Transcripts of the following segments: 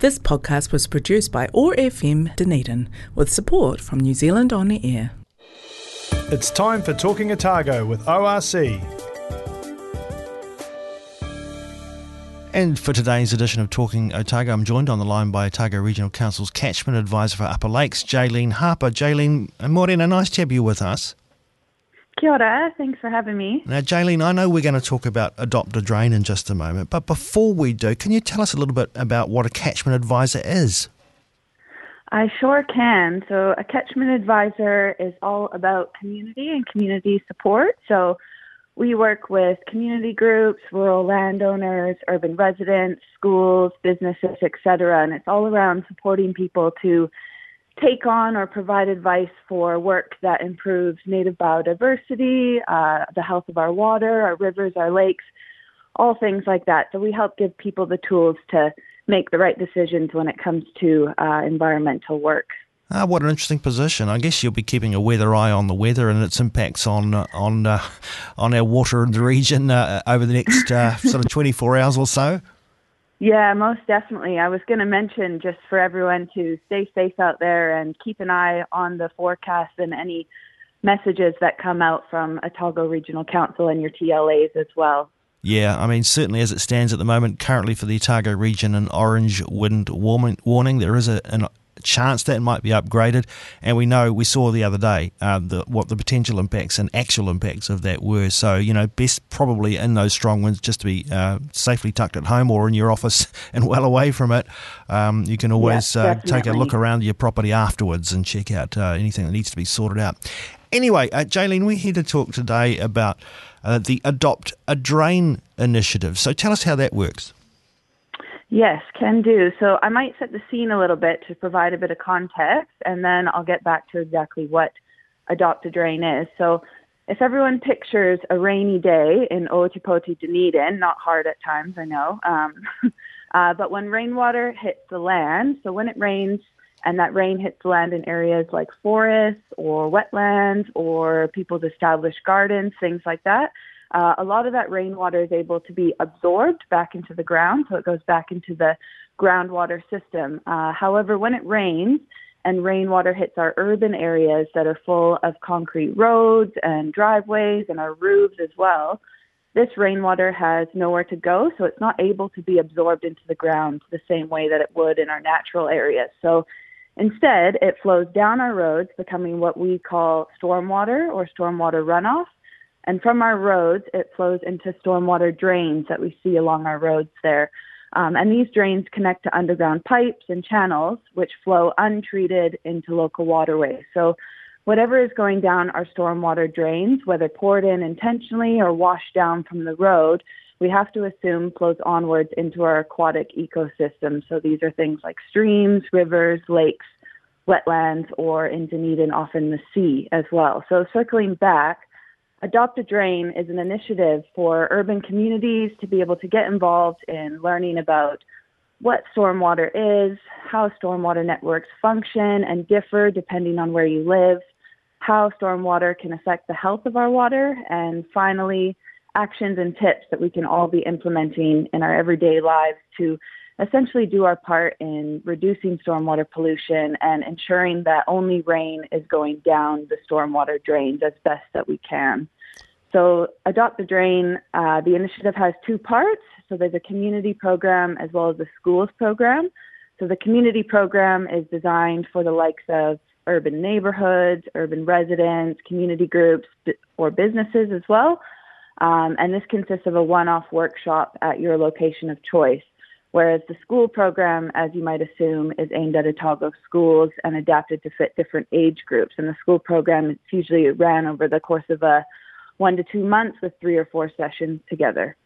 This podcast was produced by OAR FM Dunedin with support from New Zealand On Air. It's time for Talking Otago with ORC. And for today's edition of Talking Otago, I'm joined on the line by Otago Regional Council's Catchment Advisor for Upper Lakes, Jaylene Harper. Jaylene, morena, nice to have you with us. Kia ora, thanks for having me. Now, Jaylene, I know we're going to talk about Adopt a Drain in just a moment, but before we do, can you tell us a little bit about what a Catchment Advisor is? I sure can. So a Catchment Advisor is all about community and community support. So we work with community groups, rural landowners, urban residents, schools, businesses, etc. And it's all around supporting people to take on or provide advice for work that improves native biodiversity, the health of our water, our rivers, our lakes, all things like that. So we help give people the tools to make the right decisions when it comes to environmental work. What an interesting position. I guess you'll be keeping a weather eye on the weather and its impacts on our water in the region over the next sort of 24 hours or so. Yeah, most definitely. I was going to mention just for everyone to stay safe out there and keep an eye on the forecast and any messages that come out from Otago Regional Council and your TLAs as well. Yeah, I mean, certainly as it stands at the moment, currently for the Otago region, an orange wind warning. There is a chance that it might be upgraded, and we saw the other day what the potential impacts and actual impacts of that were. So, best probably in those strong winds just to be safely tucked at home or in your office and well away from it. You can always take a look around your property afterwards and check out anything that needs to be sorted out. Anyway, Jaylene, we're here to talk today about the Adopt a Drain initiative. So tell us how that works. Yes, can do. So I might set the scene a little bit to provide a bit of context, and then I'll get back to exactly what Adopt a Drain is. So if everyone pictures a rainy day in Ōtepoti, Dunedin, not hard at times, I know, but when rainwater hits the land, so when it rains and that rain hits the land in areas like forests or wetlands or people's established gardens, things like that, a lot of that rainwater is able to be absorbed back into the ground, so it goes back into the groundwater system. However, when it rains and rainwater hits our urban areas that are full of concrete roads and driveways and our roofs as well, this rainwater has nowhere to go, so it's not able to be absorbed into the ground the same way that it would in our natural areas. So instead, it flows down our roads, becoming what we call stormwater or stormwater runoff. And from our roads, it flows into stormwater drains that we see along our roads there. And these drains connect to underground pipes and channels, which flow untreated into local waterways. So whatever is going down our stormwater drains, whether poured in intentionally or washed down from the road, we have to assume flows onwards into our aquatic ecosystem. So these are things like streams, rivers, lakes, wetlands, or in Dunedin, often the sea as well. So circling back, Adopt a Drain is an initiative for urban communities to be able to get involved in learning about what stormwater is, how stormwater networks function and differ depending on where you live, how stormwater can affect the health of our water, and finally, actions and tips that we can all be implementing in our everyday lives to essentially do our part in reducing stormwater pollution and ensuring that only rain is going down the stormwater drains as best that we can. So Adopt a Drain, the initiative has two parts. So there's a community program as well as a schools program. So the community program is designed for the likes of urban neighborhoods, urban residents, community groups, or businesses as well. And this consists of a one-off workshop at your location of choice. Whereas the school program, as you might assume, is aimed at Otago schools and adapted to fit different age groups. And the school program is usually ran over the course of 1 to 2 months with 3 or 4 sessions together.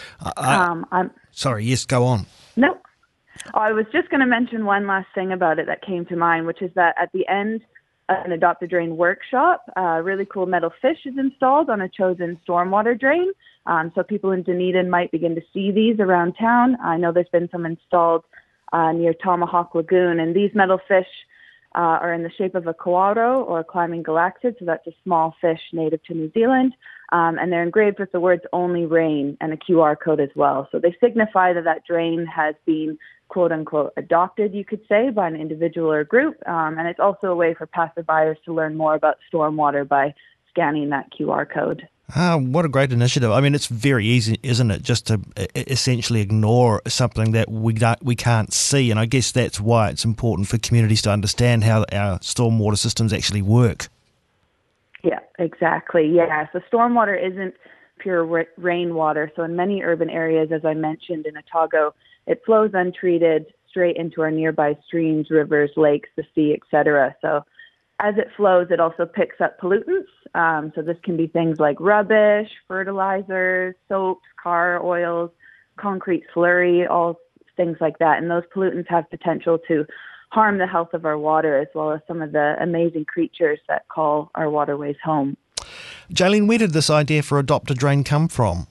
Sorry, yes, go on. No. I was just going to mention one last thing about it that came to mind, which is that at the end of an Adopt a Drain workshop, a really cool metal fish is installed on a chosen stormwater drain. So people in Dunedin might begin to see these around town. I know there's been some installed near Tomahawk Lagoon, and these metal fish are in the shape of a koaro or a climbing galactid, so that's a small fish native to New Zealand, and they're engraved with the words "only rain" and a QR code as well. So they signify that drain has been quote-unquote adopted, you could say, by an individual or group, and it's also a way for passerbyers to learn more about stormwater by scanning that QR code. What a great initiative. I mean, it's very easy, isn't it, just to essentially ignore something that we can't see. And I guess that's why it's important for communities to understand how our stormwater systems actually work. Yeah, exactly. Yeah, so stormwater isn't pure rainwater. So in many urban areas, as I mentioned in Otago, it flows untreated straight into our nearby streams, rivers, lakes, the sea, etc. So as it flows, it also picks up pollutants. So this can be things like rubbish, fertilizers, soaps, car oils, concrete slurry, all things like that. And those pollutants have potential to harm the health of our water, as well as some of the amazing creatures that call our waterways home. Jaylene, where did this idea for Adopt a Drain come from?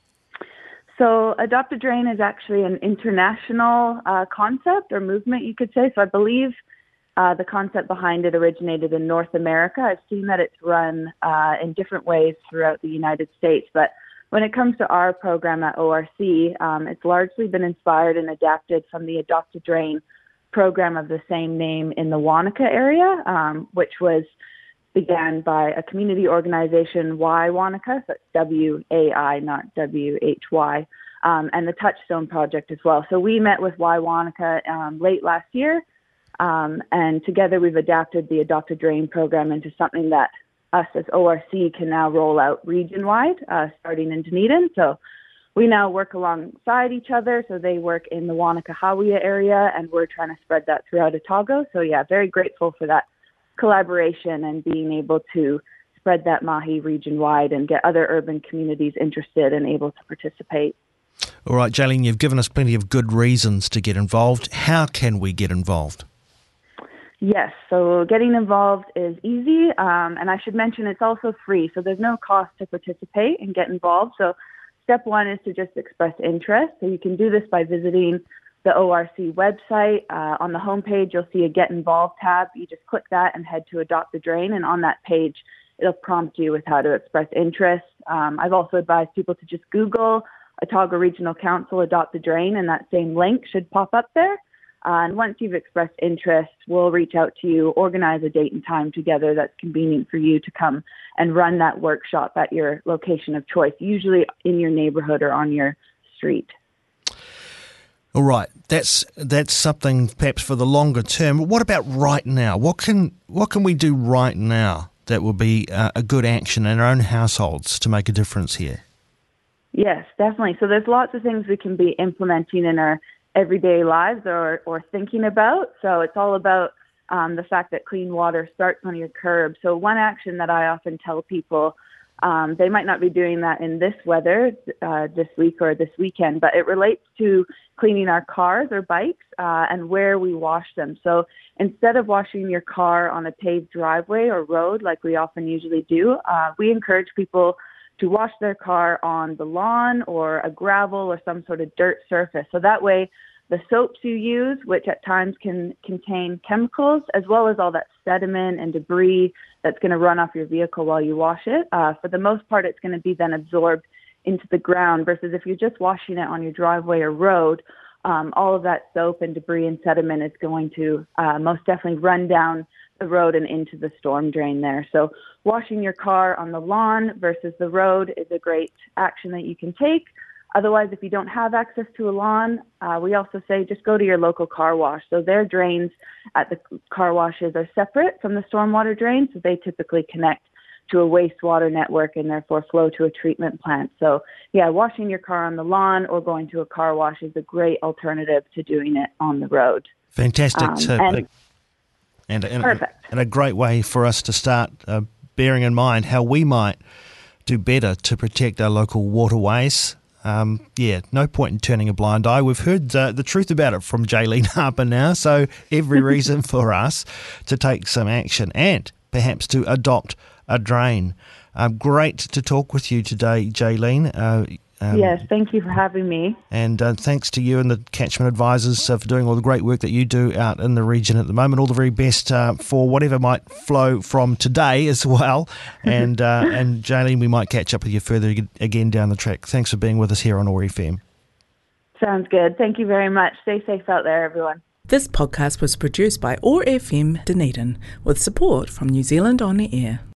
So Adopt a Drain is actually an international concept or movement, you could say. So I believe the concept behind it originated in North America. I've seen that it's run in different ways throughout the United States. But when it comes to our program at ORC, it's largely been inspired and adapted from the Adopt a Drain program of the same name in the Wanaka area, which began by a community organization, Y Wanaka, so it's W-A-I, not W-H-Y, and the Touchstone Project as well. So we met with Y Wanaka late last year, and together we've adapted the Adopt a Drain program into something that us as ORC can now roll out region-wide, starting in Dunedin. So we now work alongside each other. So they work in the Wanaka-Hawea area, and we're trying to spread that throughout Otago. So yeah, very grateful for that collaboration and being able to spread that mahi region-wide and get other urban communities interested and able to participate. All right, Jaylene, you've given us plenty of good reasons to get involved. How can we get involved? Yes, so getting involved is easy, and I should mention it's also free, so there's no cost to participate and get involved. So step one is to just express interest. So you can do this by visiting the ORC website. On the homepage, you'll see a Get Involved tab. You just click that and head to Adopt a Drain, and on that page, it'll prompt you with how to express interest. I've also advised people to just Google Otago Regional Council Adopt a Drain, and that same link should pop up there. And once you've expressed interest, we'll reach out to you, organize a date and time together that's convenient for you to come and run that workshop at your location of choice, usually in your neighborhood or on your street. All right, that's something perhaps for the longer term. What about right now? What can we do right now that will be a good action in our own households to make a difference here? Yes, definitely. So there's lots of things we can be implementing in our everyday lives or thinking about. So it's all about the fact that clean water starts on your curb. So one action that I often tell people, they might not be doing that in this weather this week or this weekend, but it relates to cleaning our cars or bikes and where we wash them. So instead of washing your car on a paved driveway or road like we often usually do, we encourage people to wash their car on the lawn or a gravel or some sort of dirt surface. So that way, the soaps you use, which at times can contain chemicals, as well as all that sediment and debris that's going to run off your vehicle while you wash it, for the most part, it's going to be then absorbed into the ground versus if you're just washing it on your driveway or road, all of that soap and debris and sediment is going to most definitely run down the road and into the storm drain there. So washing your car on the lawn versus the road is a great action that you can take. Otherwise, if you don't have access to a lawn, we also say just go to your local car wash. So their drains at the car washes are separate from the stormwater drains, so they typically connect to a wastewater network and therefore flow to a treatment plant. So yeah, washing your car on the lawn or going to a car wash is a great alternative to doing it on the road. Fantastic tip. And a great way for us to start bearing in mind how we might do better to protect our local waterways. No point in turning a blind eye. We've heard the truth about it from Jaylene Harper now, so every reason for us to take some action and perhaps to adopt a drain. Great to talk with you today, Jaylene. Yes, thank you for having me. And thanks to you and the Catchment Advisors for doing all the great work that you do out in the region at the moment. All the very best for whatever might flow from today as well. And Jaylene, we might catch up with you further again down the track. Thanks for being with us here on OAR FM. Sounds good. Thank you very much. Stay safe out there, everyone. This podcast was produced by OAR FM Dunedin with support from New Zealand On the Air.